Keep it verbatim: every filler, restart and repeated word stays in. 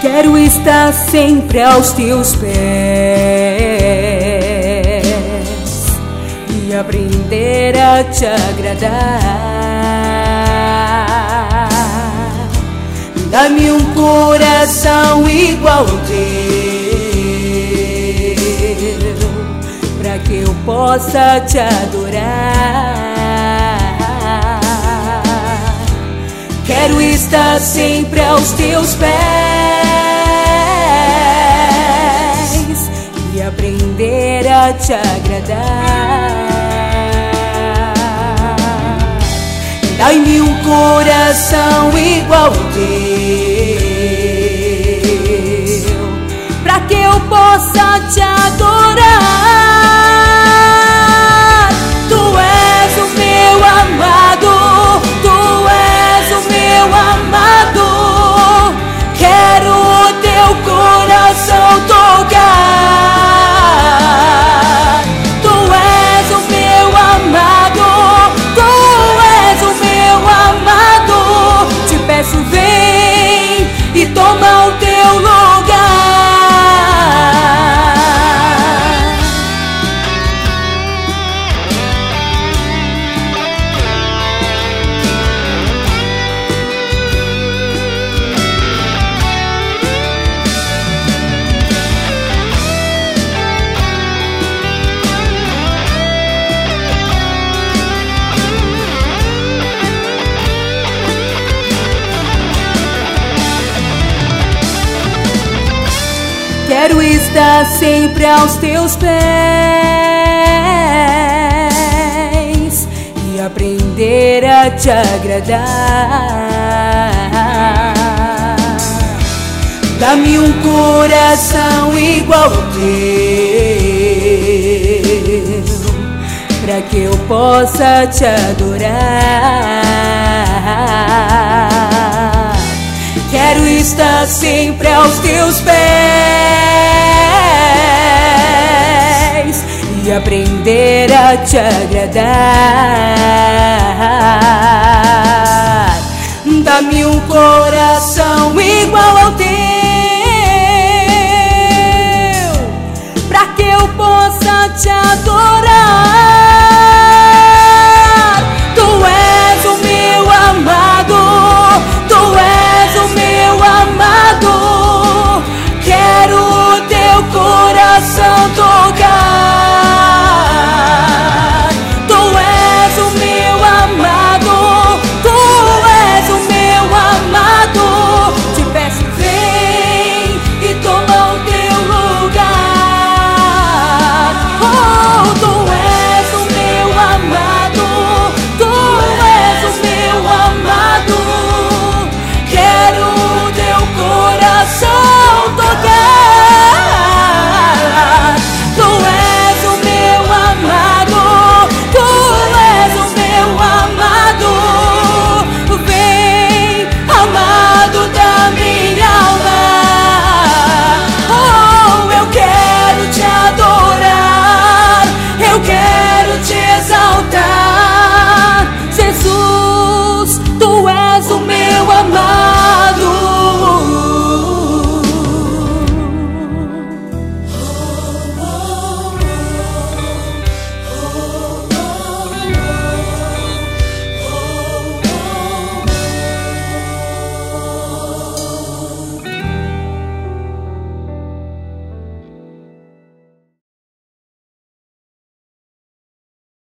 Quero estar sempre aos teus pés e aprender a te agradar. Dá-me um coração igual ao teu, pra que eu possa te adorar. Quero estar sempre aos teus pés e aprender a te agradar. Dai-me um coração igual ao teu, pra que eu possa te adorar. Tu és o meu amado, tu és o meu amado. Quero o teu coração tocar. Tu és o meu amado, tu és o meu amado. Te peço, vem e toma o teu lugar. Quero estar sempre aos teus pés e aprender a te agradar. Dá-me um coração igual ao teu, pra que eu possa te adorar. Quero estar sempre aos teus pés e aprender a te agradar. Dá-me um coração igual ao teu,